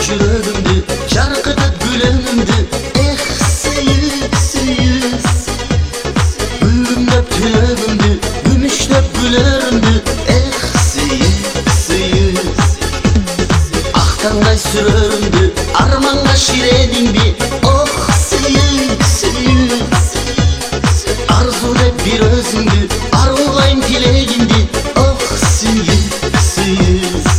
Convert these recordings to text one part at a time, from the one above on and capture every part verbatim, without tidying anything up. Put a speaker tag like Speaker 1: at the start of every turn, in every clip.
Speaker 1: жүрөгүмдү жаркытып гүлөңүмдү эх сүйүк сүйүк гүлүмдөп түнөгүмдү күмүштөп гүлөрүмдү эх сүйүк сүйүк актаңдай сүрөрүмдү арманга ширедиңби ох сүйүк сүйүк арзу деп бир өзүңдү арулгайм тилегимди ох сүйүк сүйүк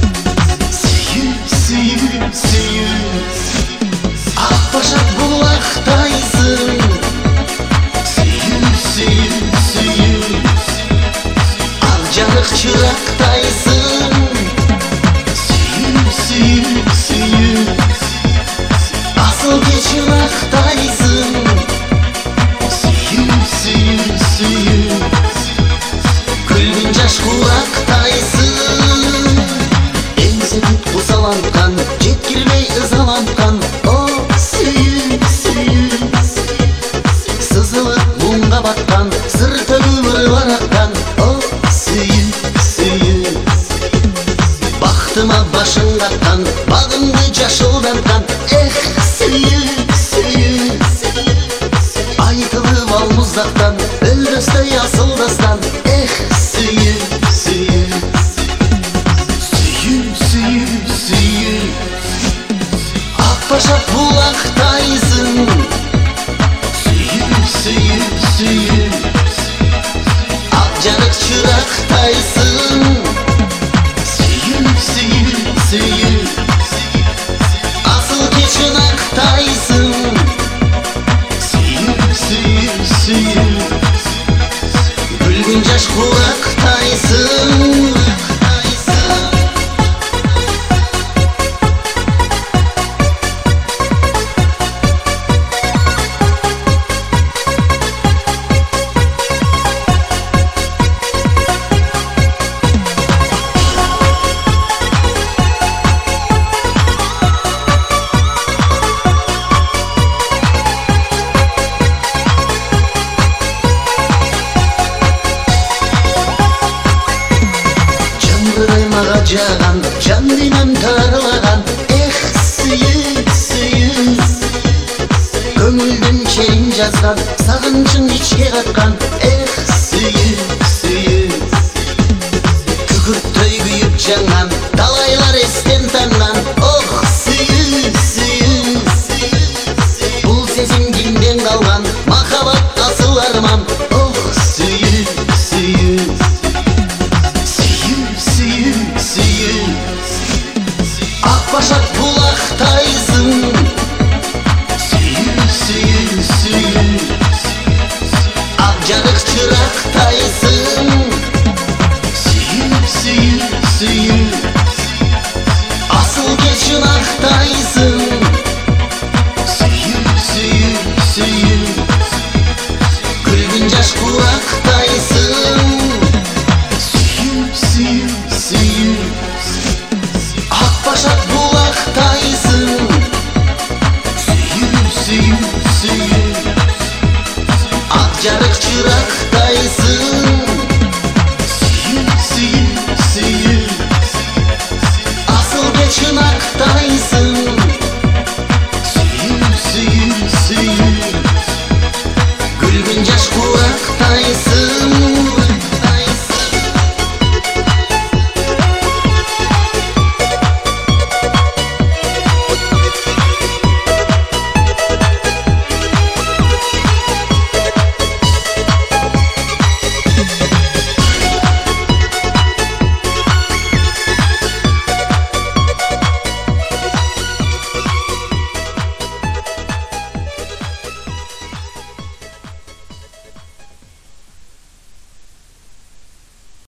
Speaker 1: сүйүк сүйүк ак башак булактайсың сүйүк сүйүк сүйүк ак жарык чырактайсың сүйүк сүйүк сүйүк асыл чырактайсың сүйүк сүйүк сүйүк күлгүн жаш курактайсың эңсетип кусаланткан жеткирбей ызаланткан о сүйүк сүйүк сызылып муңга баткан сыр төгүп ырбар аккан о сүйүк сүйүк бактыма башың каккан багымды жашылданткан эх сүйүк сүйүк айтылып ал муздактан өлдөсдөй асылдастан эх сүйүк сүйүк сүйүк сүйүк сүйүк ак башак булактайсың сүйүк сүйүк сүйүк ак жарык чырактайсың сүйүк сүйүк сүйүк асыл чынактайсың сүйүк сүйүк сүйүк күлгүн жаш курактайсың мага жаган жан дүйнөм тарылаган эх сүйүк сүйүк көңүлдүн черин жазган сагынычың ичке каткан эх сүйүк сүйүк күкүрттөй күйүп жанган талайлар эстен танган ох сүйүк сүйүк бул сезим кимден калган махабат асыл арман ох сүйүк сүйүк ак башак булактайсың сүйүк сүйүк сүйүк ак жарык чырактайсың сүйүк сүйүк сүйүк асыл чынактайсың сүйүк сүйүк сүйүк күлгүн жаш курактайсың сүйүк сүйүк сүйүк ак башак булактайсың сүйүк сүйүк сүйүк ак жарык чырактайсың сүйүк сүйүк сүйүк асыл чынактайсың